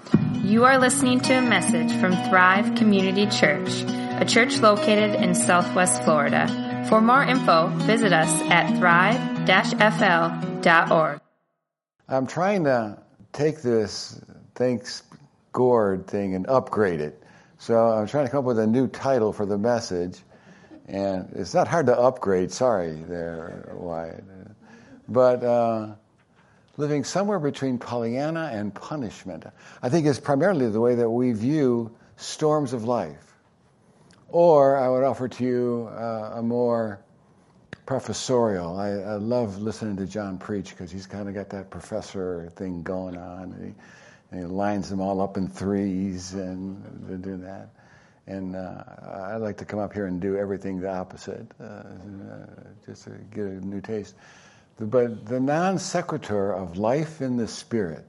You are listening to a message from Thrive Community Church, a church located in Southwest Florida. For more info, visit us at thrive-fl.org. I'm trying to take this Thanks Gord thing and upgrade it. So I'm trying to come up with a new title for the message. And it's not hard to upgrade, sorry there, Wyatt. But living somewhere between Pollyanna and punishment, I think is primarily the way that we view storms of life. Or I would offer to you a more professorial. I love listening to John preach because he's kind of got that professor thing going on. And he lines them all up in threes and do that. And I like to come up here and do everything the opposite, just to get a new taste. But the non sequitur of life in the Spirit,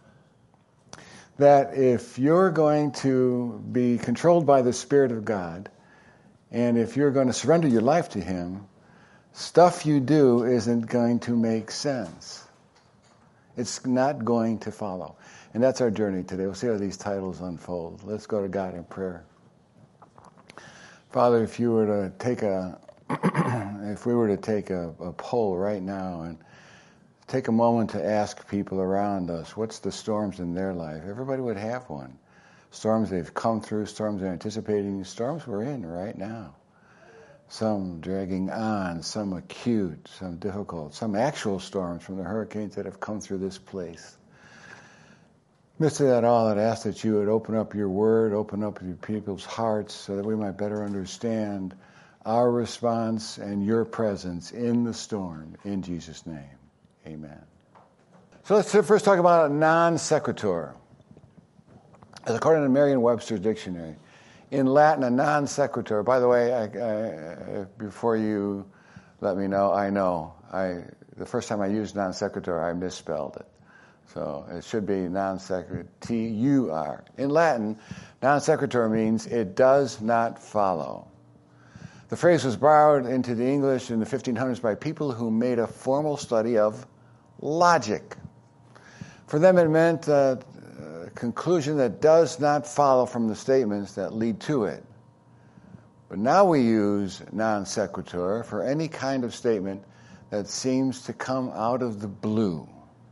that if you're going to be controlled by the Spirit of God, and if you're going to surrender your life to Him, stuff you do isn't going to make sense. It's not going to follow. And that's our journey today. We'll see how these titles unfold. Let's go to God in prayer. Father, if you were to take if we were to take a poll right now and take a moment to ask people around us, what's the storms in their life? Everybody would have one. Storms they've come through, storms they're anticipating, storms we're in right now. Some dragging on, some acute, some difficult, some actual storms from the hurricanes that have come through this place. Midst of that all, I'd ask that you would open up your word, open up your people's hearts so that we might better understand our response and your presence in the storm. In Jesus' name, amen. So let's first talk about a non sequitur. As according to Merriam-Webster's dictionary, in Latin, a non sequitur, by the way, before you let me know, the first time I used non sequitur, I misspelled it. So it should be non sequitur, T-U-R. In Latin, non sequitur means it does not follow. The phrase was borrowed into the English in the 1500s by people who made a formal study of logic. For them, it meant a conclusion that does not follow from the statements that lead to it. But now we use non sequitur for any kind of statement that seems to come out of the blue.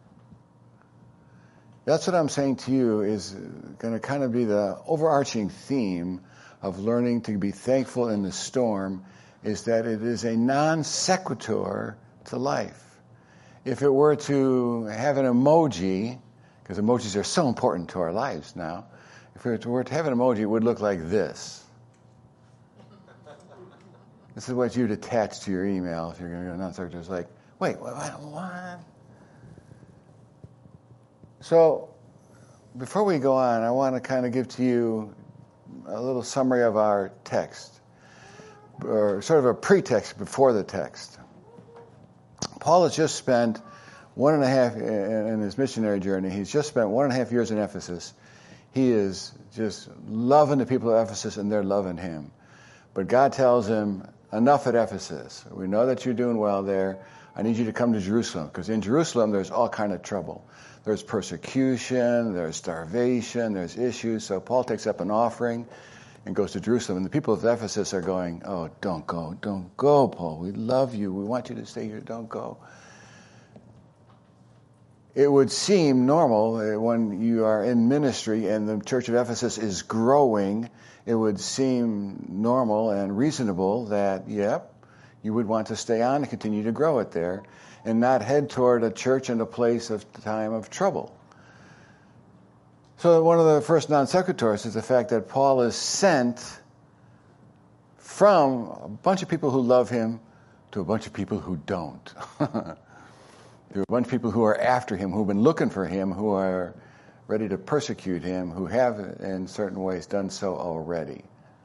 That's what I'm saying to you is going to kind of be the overarching theme of learning to be thankful in the storm, is that it is a non sequitur to life. If it were to have an emoji, because emojis are so important to our lives now, if it were to have an emoji, it would look like this. This is what you'd attach to your email if you're going to go non sequitur. It's like, wait, what? So, before we go on, I want to kind of give to you a little summary of our text, or sort of a pretext before the text. Paul has just spent 1.5 in his missionary journey. He's just spent 1.5 years in Ephesus. He is just loving the people of Ephesus, and they're loving him. But God tells him, enough at Ephesus. We know that you're doing well there. I need you to come to Jerusalem, because in Jerusalem there's all kind of trouble. There's persecution, there's starvation, there's issues. So Paul takes up an offering and goes to Jerusalem. And the people of Ephesus are going, oh, don't go, Paul. We love you. We want you to stay here. Don't go. It would seem normal when you are in ministry and the church of Ephesus is growing, it would seem normal and reasonable that, you would want to stay on and continue to grow it there and not head toward a church and a place of time of trouble. So one of the first non sequiturs is the fact that Paul is sent from a bunch of people who love him to a bunch of people who don't. There are a bunch of people who are after him, who've been looking for him, who are ready to persecute him, who have in certain ways done so already.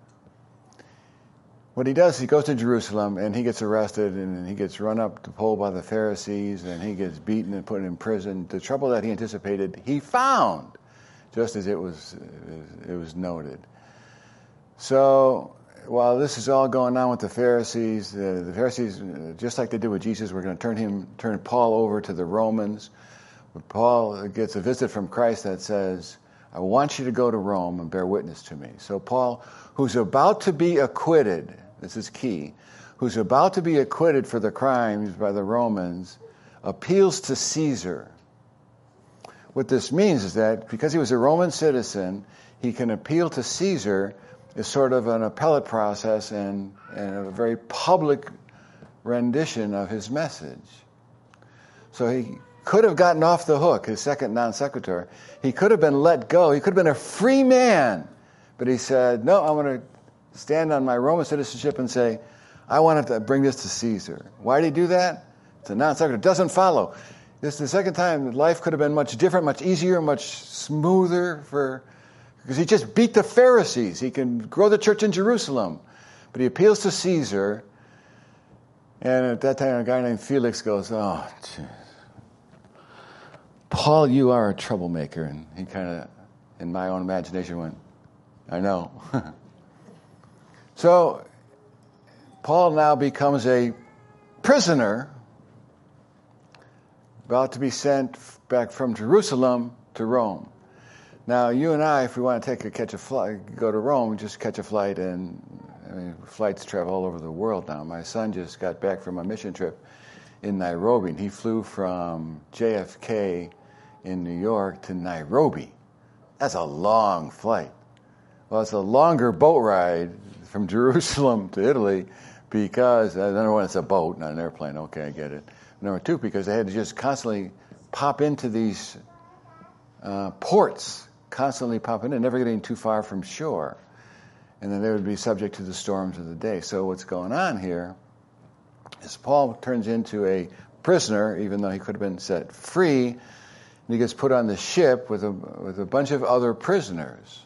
What he does, he goes to Jerusalem and he gets arrested and he gets run up the pole by the Pharisees and he gets beaten and put in prison. The trouble that he anticipated, he found, just as it was noted. So while this is all going on with the Pharisees, just like they did with Jesus, we're going to turn Paul over to the Romans. But Paul gets a visit from Christ that says, I want you to go to Rome and bear witness to me. So Paul, who's about to be acquitted, this is key, who's about to be acquitted for the crimes by the Romans, appeals to Caesar. What this means is that because he was a Roman citizen, he can appeal to Caesar as sort of an appellate process and a very public rendition of his message. So he could have gotten off the hook, his second non sequitur. He could have been let go. He could have been a free man. But he said, no, I'm going to stand on my Roman citizenship and say, I want to bring this to Caesar. Why did he do that? It's a non sequitur. It doesn't follow. This is the second time life could have been much different, much easier, much smoother because he just beat the Pharisees. He can grow the church in Jerusalem. But he appeals to Caesar. And at that time, a guy named Felix goes, oh, geez. Paul, you are a troublemaker. And he kind of, in my own imagination, went, I know. So Paul now becomes a prisoner about to be sent back from Jerusalem to Rome. Now, you and I, if we want to catch a flight, go to Rome, just catch a flight, and flights travel all over the world now. My son just got back from a mission trip in Nairobi, and he flew from JFK in New York to Nairobi. That's a long flight. Well, it's a longer boat ride from Jerusalem to Italy because, number one, it's a boat, not an airplane. Okay, I get it. Number two, because they had to just constantly pop into these ports, constantly popping in, never getting too far from shore. And then they would be subject to the storms of the day. So what's going on here is Paul turns into a prisoner, even though he could have been set free, and he gets put on the ship with a bunch of other prisoners.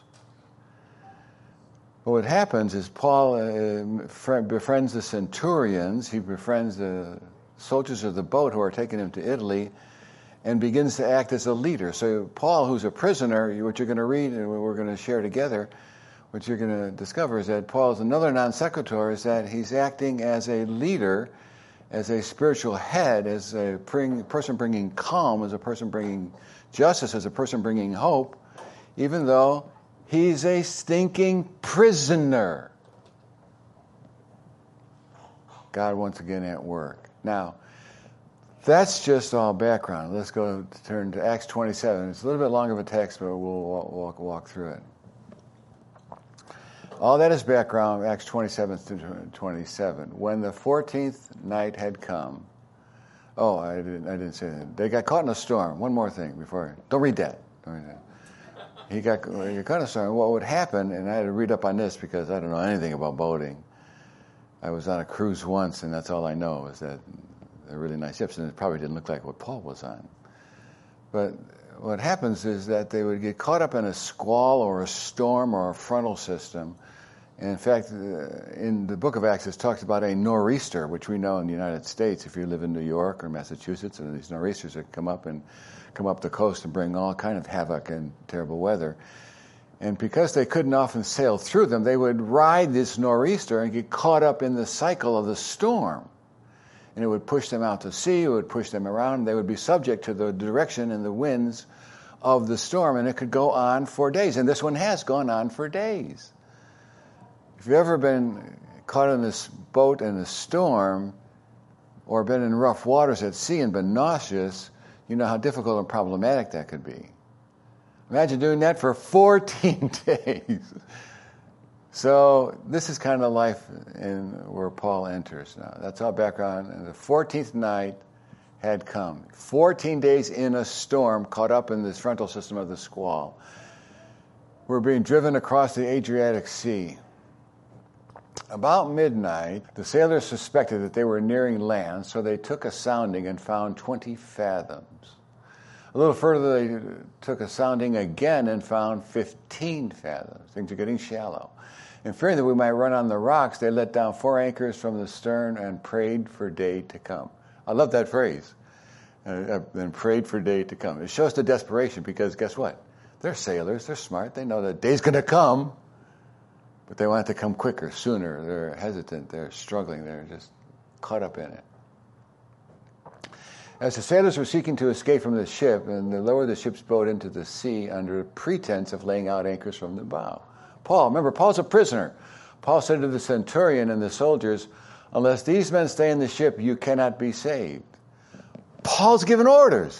But what happens is Paul befriends the centurions, he befriends the soldiers of the boat who are taking him to Italy, and begins to act as a leader. So Paul, who's a prisoner, what you're going to read and what we're going to share together, what you're going to discover is that Paul's another non sequitur is that he's acting as a leader, as a spiritual head, as a person bringing calm, as a person bringing justice, as a person bringing hope, even though he's a stinking prisoner. God once again at work. Now, that's just all background. Let's turn to Acts 27. It's a little bit longer of a text, but we'll walk through it. All that is background, Acts 27 to 27. When the 14th night had come, I didn't say that. They got caught in a storm. One more thing before. Don't read that. He got caught in a storm. What would happen, and I had to read up on this because I don't know anything about boating. I was on a cruise once, and that's all I know is that they're really nice ships, and it probably didn't look like what Paul was on. But what happens is that they would get caught up in a squall or a storm or a frontal system. And in fact, in the book of Acts, it talks about a nor'easter, which we know in the United States, if you live in New York or Massachusetts, and these nor'easters that come up the coast and bring all kind of havoc and terrible weather. And because they couldn't often sail through them, they would ride this nor'easter and get caught up in the cycle of the storm. And it would push them out to sea, it would push them around, they would be subject to the direction and the winds of the storm, and it could go on for days. And this one has gone on for days. If you've ever been caught in this boat in a storm, or been in rough waters at sea and been nauseous, you know how difficult and problematic that could be. Imagine doing that for 14 days. So this is kind of life where Paul enters now. That's all background. And the 14th night had come. 14 days in a storm, caught up in this frontal system of the squall. We're being driven across the Adriatic Sea. About midnight, the sailors suspected that they were nearing land, so they took a sounding and found 20 fathoms. A little further, they took a sounding again and found 15 fathoms. Things are getting shallow. And fearing that we might run on the rocks, they let down 4 anchors from the stern and prayed for day to come. I love that phrase. And prayed for day to come. It shows the desperation because guess what? They're sailors. They're smart. They know that day's going to come. But they want it to come quicker, sooner. They're hesitant. They're struggling. They're just caught up in it. As the sailors were seeking to escape from the ship, and they lowered the ship's boat into the sea under pretense of laying out anchors from the bow. Paul's a prisoner. Paul said to the centurion and the soldiers, unless these men stay in the ship, you cannot be saved. Paul's given orders.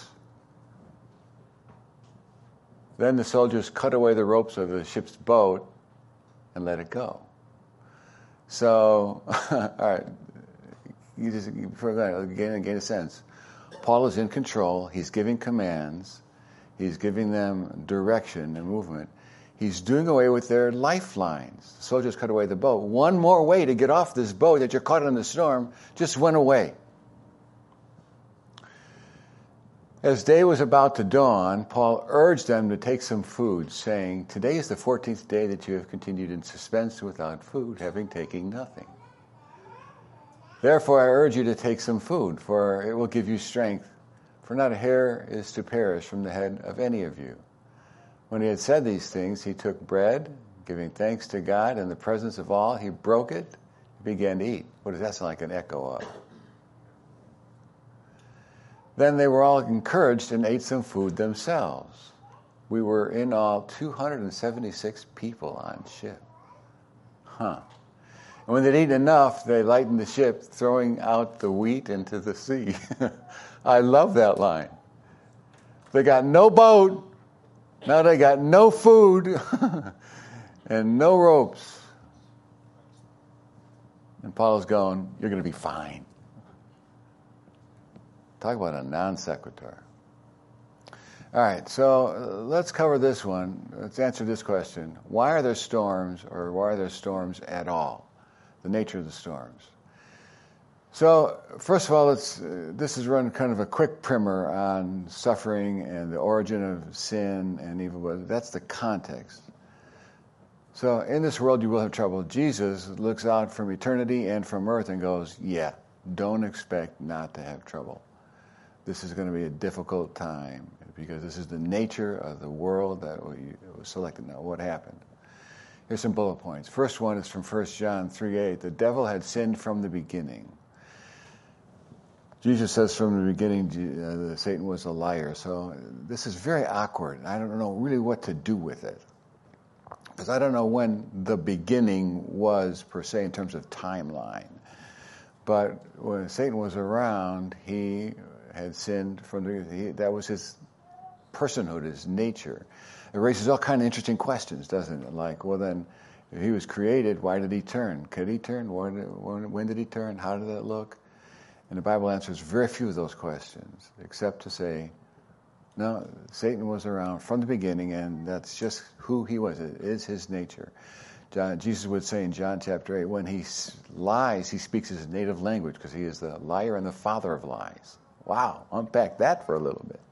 Then the soldiers cut away the ropes of the ship's boat and let it go. So, all right, gain a sense. Paul is in control. He's giving commands. He's giving them direction and movement. He's doing away with their lifelines. The soldiers cut away the boat. One more way to get off this boat that you're caught in the storm just went away. As day was about to dawn, Paul urged them to take some food, saying, today is the 14th day that you have continued in suspense without food, having taken nothing. Therefore I urge you to take some food, for it will give you strength, for not a hair is to perish from the head of any of you. When he had said these things, he took bread, giving thanks to God in the presence of all, he broke it, and began to eat. What does that sound like an echo of? Then they were all encouraged and ate some food themselves. We were in all 276 people on ship. And when they'd eaten enough, they lightened the ship, throwing out the wheat into the sea. I love that line. They got no boat. Now they got no food and no ropes. And Paul's going, you're going to be fine. Talk about a non sequitur. All right, so let's cover this one. Let's answer this question. Why are there storms, or why are there storms at all? The nature of the storms. So, first of all, this is run kind of a quick primer on suffering and the origin of sin and evil, but that's the context. So, in this world you will have trouble. Jesus looks out from eternity and from earth and goes, yeah, don't expect not to have trouble. This is going to be a difficult time because this is the nature of the world that was selected. Now, what happened? Here's some bullet points. First one is from 1 John 3:8. The devil had sinned from the beginning. Jesus says from the beginning that Satan was a liar. So this is very awkward. I don't know really what to do with it. Because I don't know when the beginning was, per se, in terms of timeline. But when Satan was around, he had sinned that was his personhood, his nature. It raises all kinds of interesting questions, doesn't it? Like, well then, if he was created, why did he turn? Could he turn? When did he turn? How did that look? And the Bible answers very few of those questions, except to say, no, Satan was around from the beginning, and that's just who he was. It is his nature. Jesus would say in John chapter 8, when he lies, he speaks his native language, because he is the liar and the father of lies. Wow, unpack that for a little bit.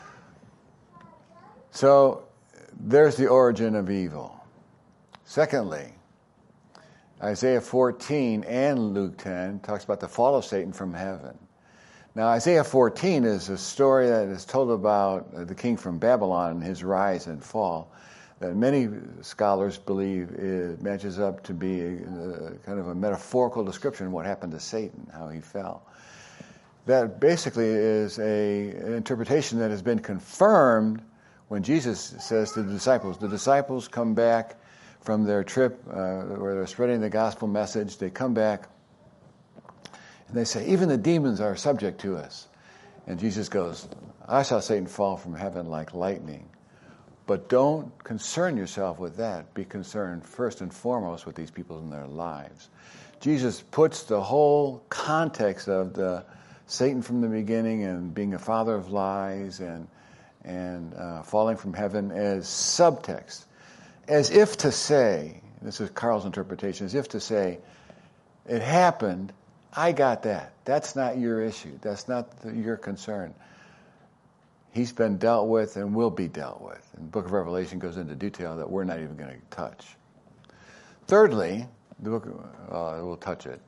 So there's the origin of evil. Secondly, Isaiah 14 and Luke 10 talks about the fall of Satan from heaven. Now, Isaiah 14 is a story that is told about the king from Babylon and his rise and fall, that many scholars believe it matches up to be kind of a metaphorical description of what happened to Satan, how he fell. That basically is an interpretation that has been confirmed when Jesus says to the disciples come back from their trip where they're spreading the gospel message. They come back and they say, even the demons are subject to us. And Jesus goes, I saw Satan fall from heaven like lightning. But don't concern yourself with that. Be concerned first and foremost with these people in their lives. Jesus puts the whole context of the Satan from the beginning and being a father of lies and falling from heaven as subtext, as if to say, this is Carl's interpretation, as if to say, it happened, I got that. That's not your issue. That's not your concern. He's been dealt with and will be dealt with. And the book of Revelation goes into detail that we're not even going to touch. Thirdly, the book, we'll touch it.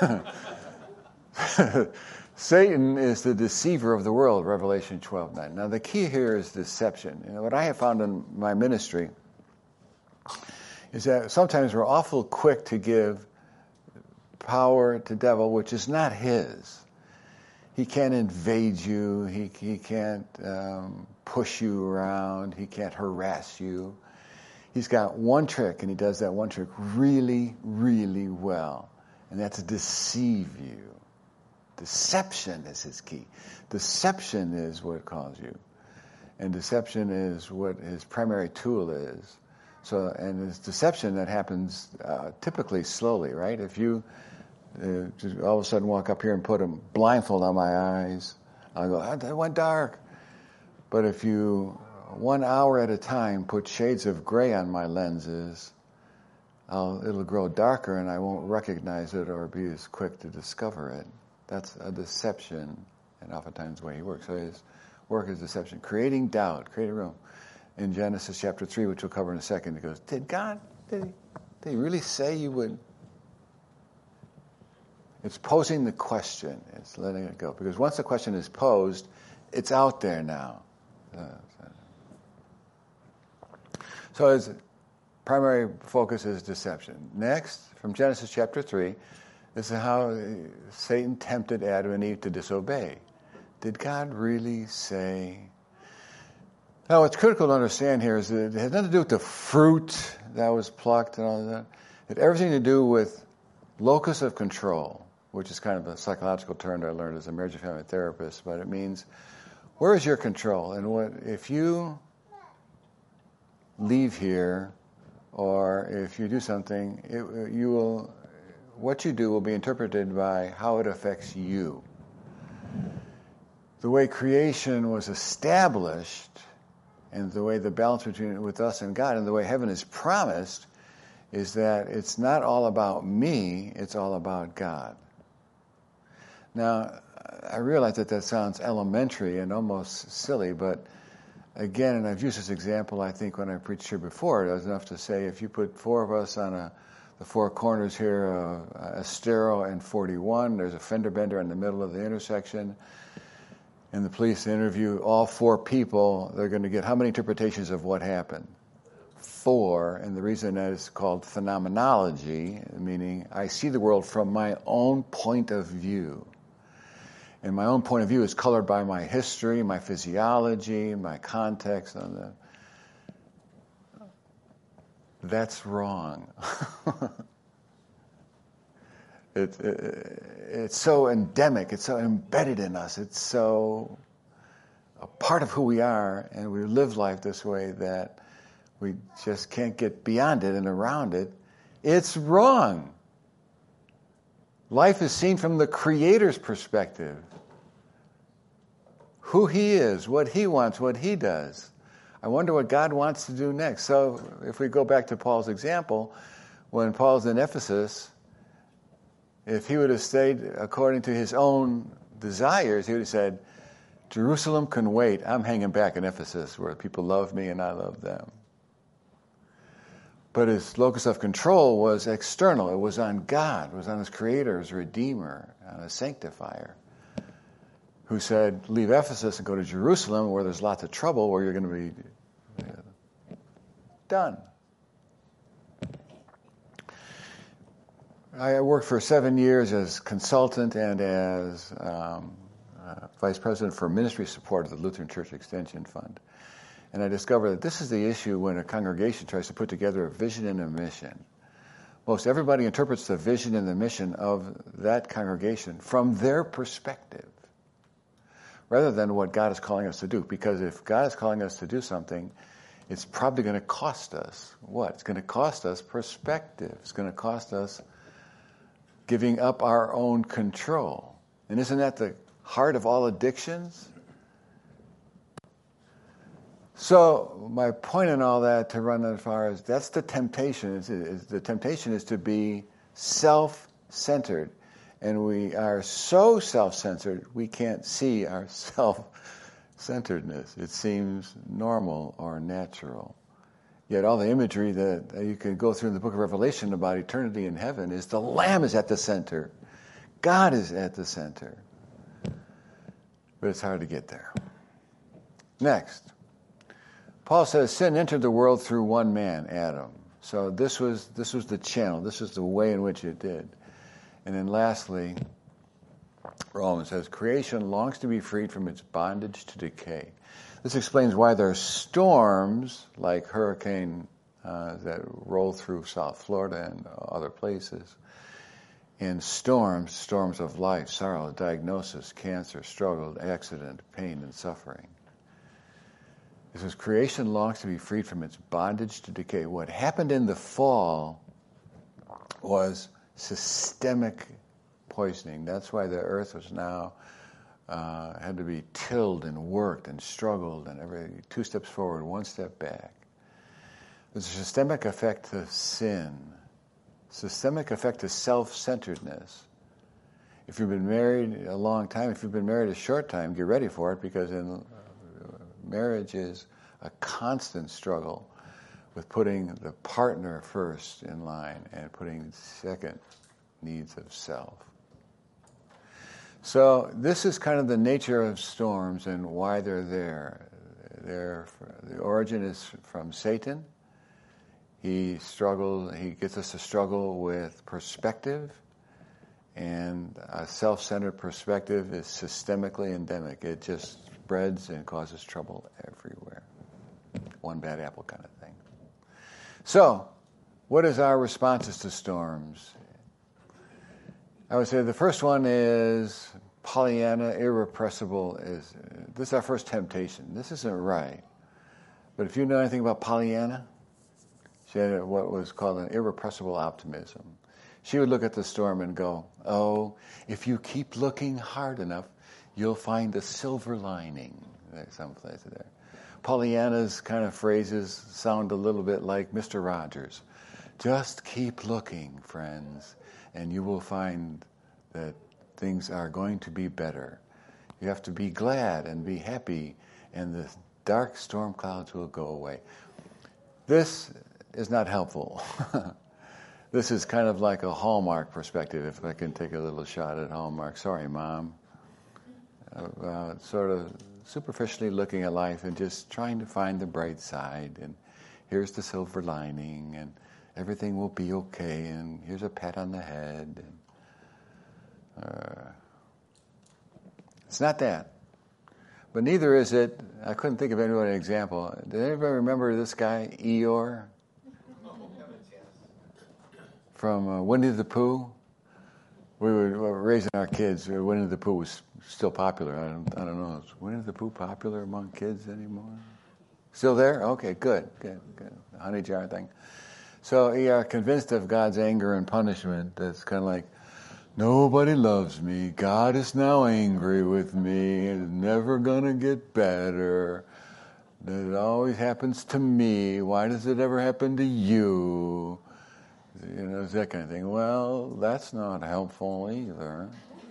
Satan is the deceiver of the world, Revelation 12:9. Now, the key here is deception. What I have found in my ministry is that sometimes we're awful quick to give power to devil, which is not his. He can't invade you. He can't push you around. He can't harass you. He's got one trick, and he does that one trick really, really well, and that's to deceive you. Deception is his key. Deception is what calls you, and deception is what his primary tool is. So, and it's deception that happens typically slowly, right? If you just all of a sudden walk up here and put a blindfold on my eyes, I'll go, that went dark. But if you, 1 hour at a time, put shades of gray on my lenses, it'll grow darker and I won't recognize it or be as quick to discover it. That's a deception, and oftentimes the way he works. So his work is deception. Creating doubt, creating room. In Genesis chapter 3, which we'll cover in a second, he goes, did he really say you would? It's posing the question. It's letting it go. Because once the question is posed, it's out there now. So his primary focus is deception. Next, from Genesis chapter 3, this is how Satan tempted Adam and Eve to disobey. Did God really say? Now, what's critical to understand here is that it had nothing to do with the fruit that was plucked and all that. It had everything to do with locus of control, which is kind of a psychological term that I learned as a marriage and family therapist, but it means, where is your control? And what if you leave here, or if you do something, what you do will be interpreted by how it affects you. The way creation was established, and the way the balance between with us and God, and the way heaven is promised, is that it's not all about me, it's all about God. Now, I realize that sounds elementary and almost silly, but again, and I've used this example, I think, when I preached here before, it was enough to say, if you put four of us on the four corners here, Estero and 41, there's a fender bender in the middle of the intersection, and the police interview all four people, they're going to get how many interpretations of what happened? 4, and the reason that is called phenomenology, meaning I see the world from my own point of view. And my own point of view is colored by my history, my physiology, my context. That's wrong. It's so endemic, it's so embedded in us, it's so a part of who we are, and we live life this way that we just can't get beyond it and around it. It's wrong. Life is seen from the Creator's perspective. Who He is, what He wants, what He does. I wonder what God wants to do next. So if we go back to Paul's example, when Paul's in Ephesus, if he would have stayed according to his own desires, he would have said, Jerusalem can wait. I'm hanging back in Ephesus where people love me and I love them. But his locus of control was external. It was on God. It was on his Creator, his Redeemer, on his Sanctifier, who said, leave Ephesus and go to Jerusalem where there's lots of trouble, where you're going to be done. I worked for 7 years as consultant and as vice president for ministry support of the Lutheran Church Extension Fund. And I discovered that this is the issue when a congregation tries to put together a vision and a mission. Most everybody interprets the vision and the mission of that congregation from their perspective, rather than what God is calling us to do. Because if God is calling us to do something, it's probably going to cost us what? It's going to cost us perspective. It's going to cost us giving up our own control. And isn't that the heart of all addictions? So my point in all that, to run that far, is that's the temptation. The temptation is to be self-centered. And we are so self-centered, we can't see our self-centeredness. It seems normal or natural. Yet all the imagery that you can go through in the book of Revelation about eternity in heaven is the Lamb is at the center. God is at the center. But it's hard to get there. Next. Paul says sin entered the world through one man, Adam. So this was the channel. This is the way in which it did. And then lastly, Romans says, creation longs to be freed from its bondage to decay. This explains why there are storms like hurricane that roll through South Florida and other places. In storms of life, sorrow, diagnosis, cancer, struggle, accident, pain, and suffering. It says creation longs to be freed from its bondage to decay. What happened in the fall was systemic poisoning. That's why the earth was now had to be tilled and worked and struggled, and every 2 steps forward, 1 step back. There's a systemic effect to sin, systemic effect to self-centeredness. If you've been married a long time, if you've been married a short time, get ready for it, because marriage is a constant struggle with putting the partner first in line and putting second needs of self. So this is kind of the nature of storms and why they're there. The origin is from Satan. He gets us to struggle with perspective, and a self-centered perspective is systemically endemic. It just spreads and causes trouble everywhere. One bad apple kind of thing. So, what is our responses to storms? I would say the first one is Pollyanna, irrepressible. This is our first temptation. This isn't right. But if you know anything about Pollyanna, she had what was called an irrepressible optimism. She would look at the storm and go, oh, if you keep looking hard enough, you'll find a silver lining. There's someplace there. Pollyanna's kind of phrases sound a little bit like Mr. Rogers. Just keep looking, friends, and you will find that things are going to be better. You have to be glad and be happy, and the dark storm clouds will go away. This is not helpful. This is kind of like a Hallmark perspective, if I can take a little shot at Hallmark. Sorry, Mom. Sort of superficially looking at life and just trying to find the bright side, and here's the silver lining, and everything will be okay, and here's a pat on the head. And, it's not that. But neither is it, I couldn't think of any other example. Did anybody remember this guy, Eeyore? From Winnie the Pooh? We were raising our kids. Winnie the Pooh was still popular. I don't know. Is Winnie the Pooh popular among kids anymore? Still there? Okay, good. The honey jar thing. So we are convinced of God's anger and punishment. That's kind of like, nobody loves me. God is now angry with me. It's never going to get better. It always happens to me. Why does it ever happen to you? You know, that kind of thing. Well, that's not helpful either.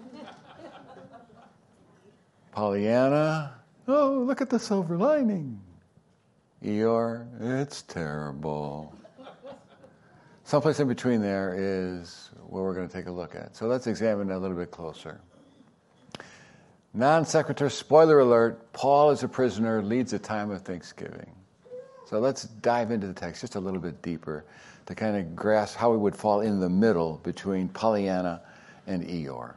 Pollyanna, oh, look at the silver lining. Eeyore, it's terrible. Someplace in between there is what we're going to take a look at. So let's examine that a little bit closer. Non sequitur, spoiler alert, Paul is a prisoner, leads a time of thanksgiving. So let's dive into the text just a little bit deeper to kind of grasp how we would fall in the middle between Pollyanna and Eeyore.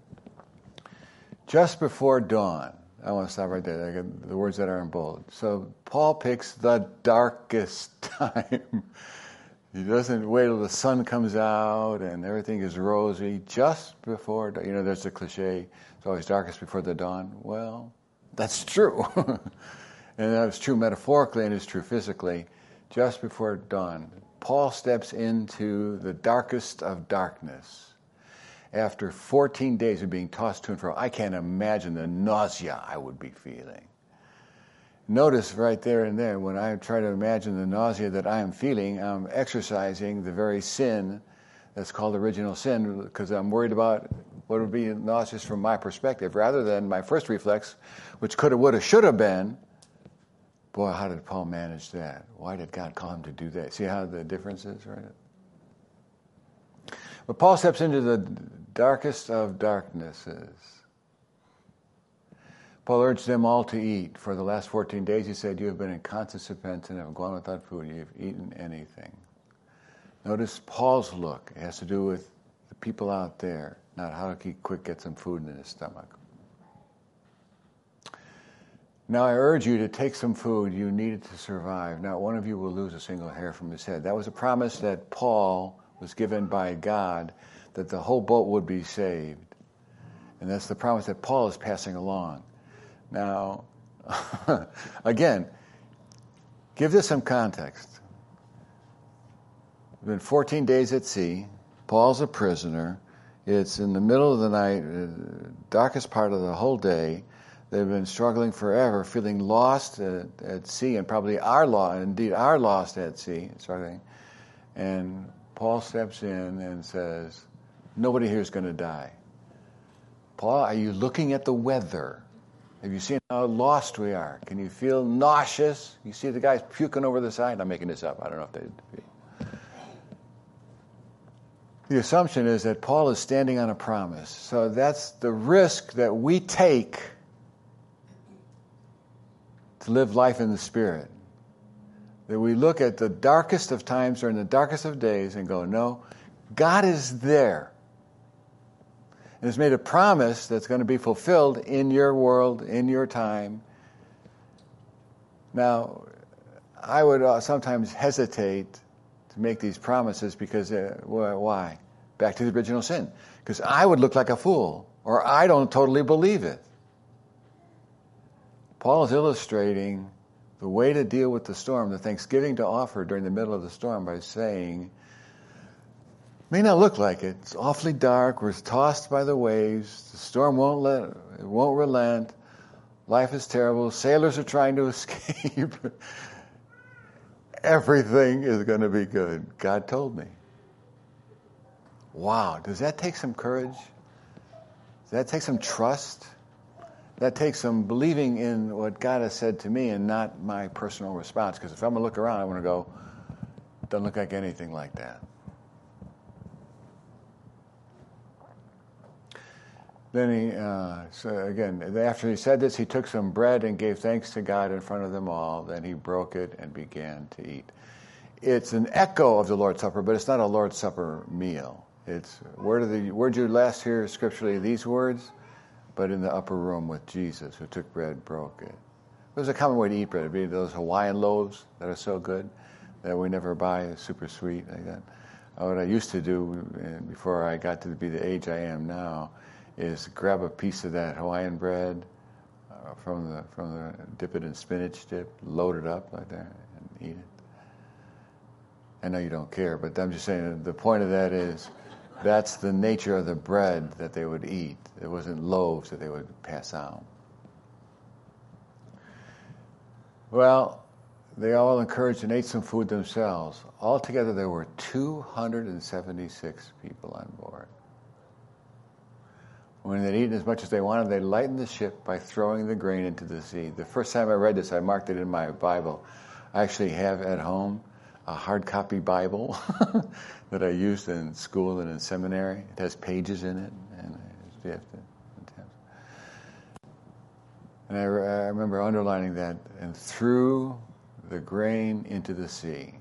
Just before dawn, I want to stop right there. I got the words that are in bold. So Paul picks the darkest time. He doesn't wait till the sun comes out and everything is rosy. Just before, there's the cliche, it's always darkest before the dawn. Well, that's true. And that's true metaphorically and it's true physically. Just before dawn, Paul steps into the darkest of darkness. After 14 days of being tossed to and fro, I can't imagine the nausea I would be feeling. Notice right there and there, when I try to imagine the nausea that I am feeling, I'm exercising the very sin that's called original sin, because I'm worried about what would be nauseous from my perspective, rather than my first reflex, which could have, would have, should have been, boy, how did Paul manage that? Why did God call him to do that? See how the difference is, right? But Paul steps into the darkest of darknesses. Paul urged them all to eat. For the last 14 days, he said, you have been in constant suspense and have gone without food. You have eaten anything. Notice Paul's look. It has to do with the people out there. not how to quick get some food in his stomach. Now I urge you to take some food you needed to survive. Not one of you will lose a single hair from his head. That was a promise that Paul was given by God, that the whole boat would be saved. And that's the promise that Paul is passing along. Now, again, give this some context. We've been 14 days at sea. Paul's a prisoner. It's in the middle of the night, darkest part of the whole day. They've been struggling forever, feeling lost at sea, and probably are lost at sea, struggling. And Paul steps in and says, nobody here is going to die. Paul, are you looking at the weather? Have you seen how lost we are? Can you feel nauseous? You see the guys puking over the side? I'm making this up. I don't know if they... The assumption is that Paul is standing on a promise. So that's the risk that we take to live life in the Spirit. That we look at the darkest of times during the darkest of days and go, no, God is there. And has made a promise that's going to be fulfilled in your world, in your time. Now, I would sometimes hesitate to make these promises because, why? Back to the original sin. Because I would look like a fool, or I don't totally believe it. Paul is illustrating the way to deal with the storm, the thanksgiving to offer during the middle of the storm by saying, may not look like it. It's awfully dark. We're tossed by the waves. The storm won't relent. Life is terrible. Sailors are trying to escape. Everything is going to be good. God told me. Wow. Does that take some courage? Does that take some trust? That takes some believing in what God has said to me and not my personal response. Because if I'm going to look around, I want to go, it doesn't look like anything like that. Then after he said this, he took some bread and gave thanks to God in front of them all. Then he broke it and began to eat. It's an echo of the Lord's Supper, but it's not a Lord's Supper meal. It's where did you last hear scripturally these words? But in the upper room with Jesus, who took bread, broke it. It was a common way to eat bread. It'd be those Hawaiian loaves that are so good that we never buy, super sweet like that. What I used to do before I got to be the age I am now is grab a piece of that Hawaiian bread from the dip it in spinach dip, load it up like that, and eat it. I know you don't care, but I'm just saying the point of that is that's the nature of the bread that they would eat. It wasn't loaves that they would pass out. Well, they all encouraged and ate some food themselves. Altogether, there were 276 people on board. When they'd eaten as much as they wanted, they lightened the ship by throwing the grain into the sea. The first time I read this, I marked it in my Bible. I actually have at home a hard copy Bible that I used in school and in seminary. It has pages in it, and you have to. And I remember underlining that, and threw the grain into the sea.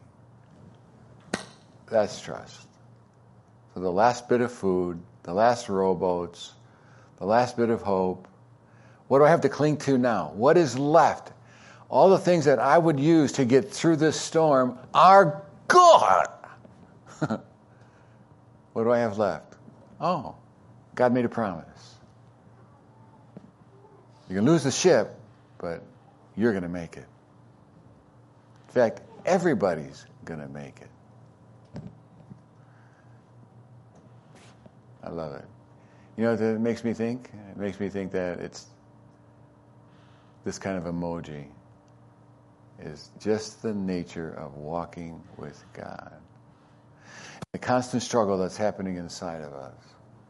That's trust. So the last bit of food, the last rowboats, the last bit of hope. What do I have to cling to now? What is left? All the things that I would use to get through this storm are gone. What do I have left? Oh, God made a promise. You can lose the ship, but you're going to make it. In fact, everybody's going to make it. I love it. You know what it makes me think? It makes me think that it's this kind of emoji is just the nature of walking with God. The constant struggle that's happening inside of us.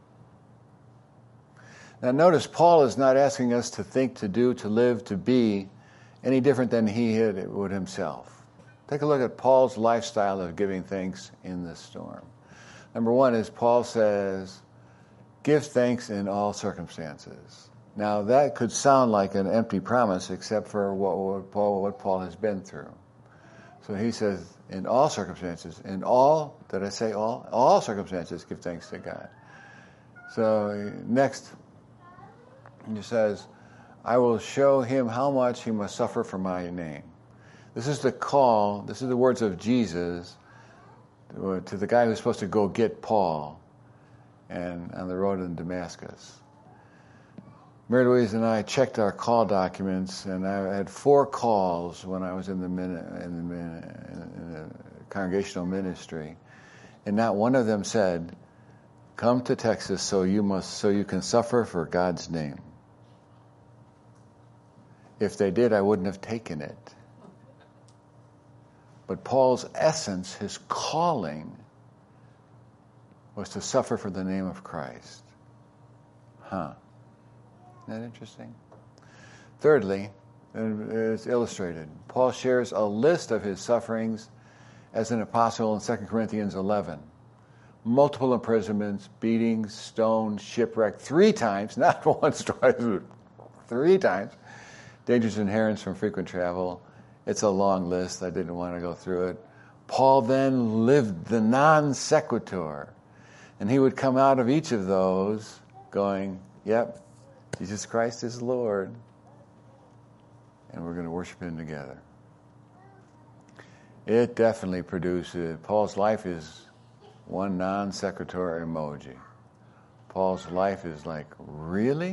Now notice, Paul is not asking us to think, to do, to live, to be any different than he would himself. Take a look at Paul's lifestyle of giving thanks in the storm. Number one is Paul says, give thanks in all circumstances. Now that could sound like an empty promise except for what Paul has been through. So he says, in all circumstances, did I say all? All circumstances, give thanks to God. So next, he says, I will show him how much he must suffer for my name. This is the call, this is the words of Jesus to the guy who's supposed to go get Paul and on the road in Damascus. Mary Louise and I checked our call documents, and I had 4 calls when I was in the congregational ministry, and not one of them said, "Come to Texas so you can suffer for God's name." If they did, I wouldn't have taken it. But Paul's essence, his calling, was to suffer for the name of Christ. Huh. Isn't that interesting? Thirdly, it's illustrated. Paul shares a list of his sufferings as an apostle in 2 Corinthians 11. Multiple imprisonments, beatings, stoned, shipwrecked 3 times, not once, twice, but 3 times. Dangers inherent from frequent travel. It's a long list. I didn't want to go through it. Paul then lived the non sequitur. And he would come out of each of those going, yep, Jesus Christ is Lord. And we're going to worship him together. It definitely produces, Paul's life is one non sequitur emoji. Paul's life is like, really?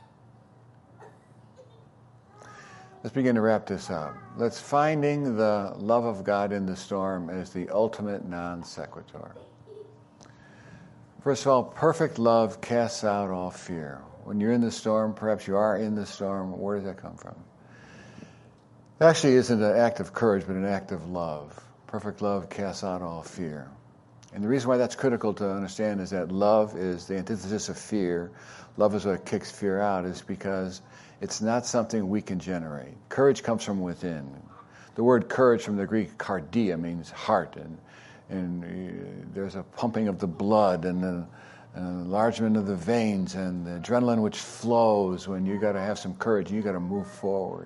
Let's begin to wrap this up. Let's finding the love of God in the storm as the ultimate non sequitur. First of all, perfect love casts out all fear. When you're in the storm, perhaps you are in the storm, where does that come from? It actually isn't an act of courage, but an act of love. Perfect love casts out all fear. And the reason why that's critical to understand is that love is the antithesis of fear. Love is what kicks fear out, is because it's not something we can generate. Courage comes from within. The word courage from the Greek kardia means heart, and there's a pumping of the blood and an enlargement of the veins and the adrenaline which flows when you got to have some courage and you got to move forward.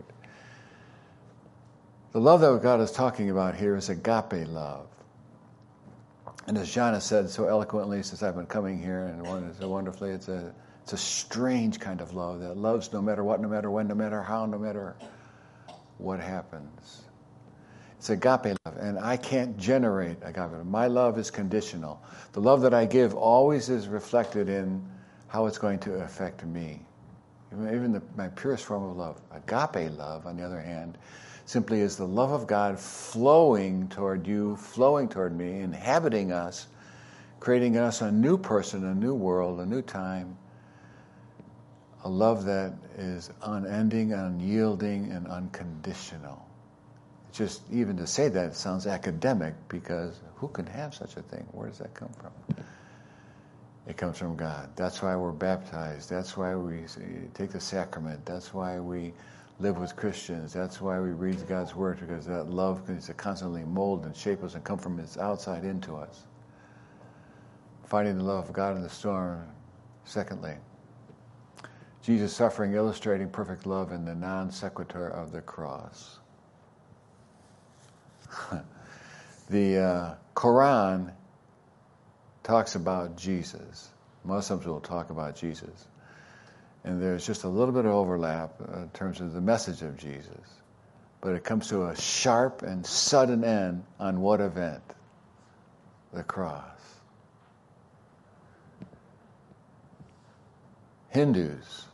The love that God is talking about here is agape love. And as John has said so eloquently since I've been coming here, and so wonderfully, it's a strange kind of love that loves no matter what, no matter when, no matter how, no matter what happens. It's agape love, and I can't generate agape love. My love is conditional. The love that I give always is reflected in how it's going to affect me. Even my purest form of love. Agape love, on the other hand, simply is the love of God flowing toward you, flowing toward me, inhabiting us, creating us a new person, a new world, a new time. A love that is unending, unyielding, and unconditional. Just even to say that, it sounds academic, because who can have such a thing? Where does that come from? It comes from God. That's why we're baptized. That's why we take the sacrament. That's why we live with Christians. That's why we read God's Word, because that love needs to constantly mold and shape us and come from its outside into us. Finding the love of God in the storm. Secondly, Jesus' suffering illustrating perfect love in the non sequitur of the cross. The Quran talks about Jesus. Muslims will talk about Jesus. And there's just a little bit of overlap in terms of the message of Jesus. But it comes to a sharp and sudden end on what event? The cross. Hindus,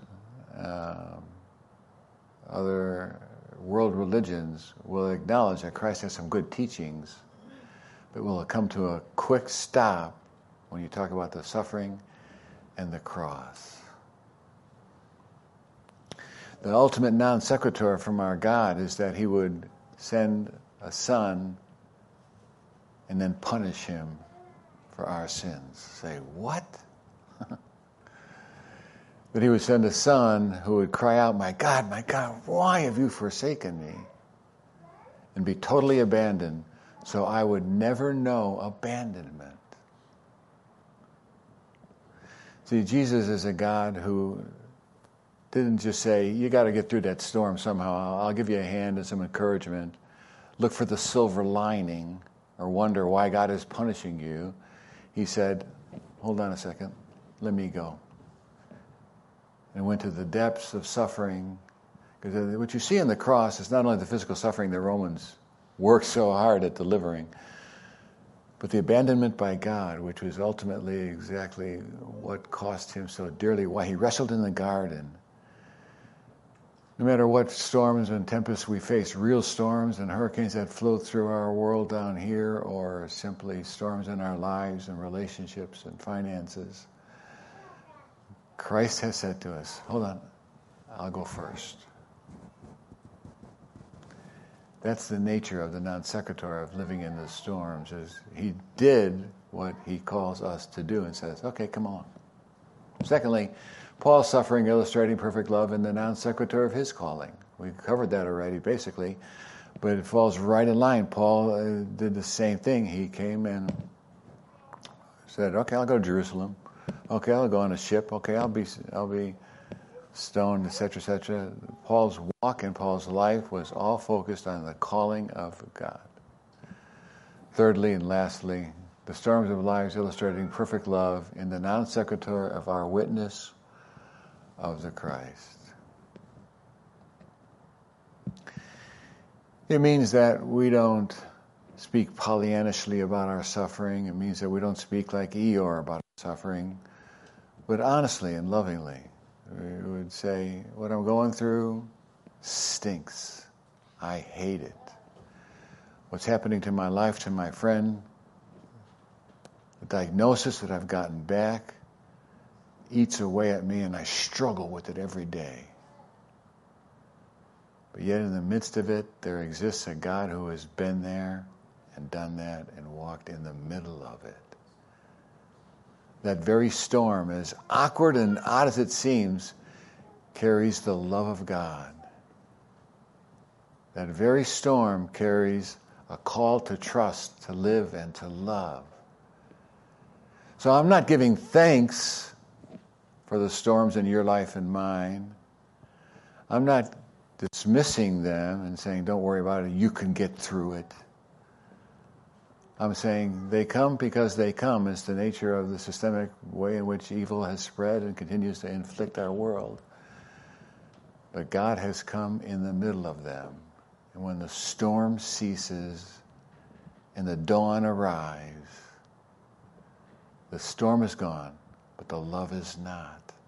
other world religions will acknowledge that Christ has some good teachings, but will come to a quick stop when you talk about the suffering and the cross. The ultimate non sequitur from our God is that he would send a son and then punish him for our sins. Say, what? That he would send a son who would cry out, my God, why have you forsaken me? And be totally abandoned, so I would never know abandonment. See, Jesus is a God who didn't just say, you got to get through that storm somehow. I'll give you a hand and some encouragement. Look for the silver lining or wonder why God is punishing you. He said, hold on a second. let me go. And went to the depths of suffering. Because what you see on the cross is not only the physical suffering the Romans worked so hard at delivering, but the abandonment by God, which was ultimately exactly what cost him so dearly, why he wrestled in the garden. No matter what storms and tempests we face, real storms and hurricanes that flow through our world down here, or simply storms in our lives and relationships and finances, Christ has said to us, hold on, I'll go first. That's the nature of the non sequitur of living in the storms, is he did what he calls us to do and says, okay, come on. Secondly, Paul's suffering illustrating perfect love in the non sequitur of his calling. We covered that already, basically, but it falls right in line. Paul did the same thing. He came and said, okay, I'll go to Jerusalem. Okay, I'll go on a ship. Okay, I'll be stoned, etc., etc. Paul's walk and Paul's life was all focused on the calling of God. Thirdly and lastly, the storms of lives illustrating perfect love in the non sequitur of our witness of the Christ. It means that we don't speak Pollyanishly about our suffering. It means that we don't speak like Eeyore about our suffering, but honestly and lovingly. We would say, what I'm going through stinks. I hate it. What's happening to my life, to my friend, the diagnosis that I've gotten back eats away at me, and I struggle with it every day. But yet in the midst of it, there exists a God who has been there and done that and walked in the middle of it. That very storm, as awkward and odd as it seems, carries the love of God. That very storm carries a call to trust, to live, and to love. So I'm not giving thanks for the storms in your life and mine. I'm not dismissing them and saying, don't worry about it, you can get through it. I'm saying they come because they come. It's the nature of the systemic way in which evil has spread and continues to inflict our world. But God has come in the middle of them. And when the storm ceases and the dawn arrives, the storm is gone, but the love is not.